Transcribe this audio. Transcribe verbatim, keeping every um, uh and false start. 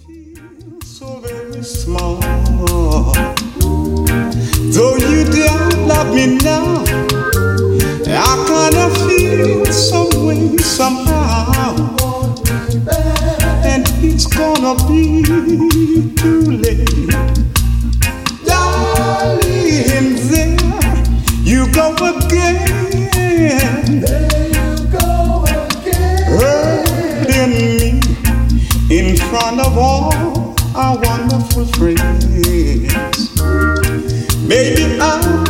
feel so very small. Though you don't love me now, I kinda feel some way somehow. And it's gonna be too late. Darling, there you go again. There you go again. Hurting me in front of all our wonderful friends. Maybe I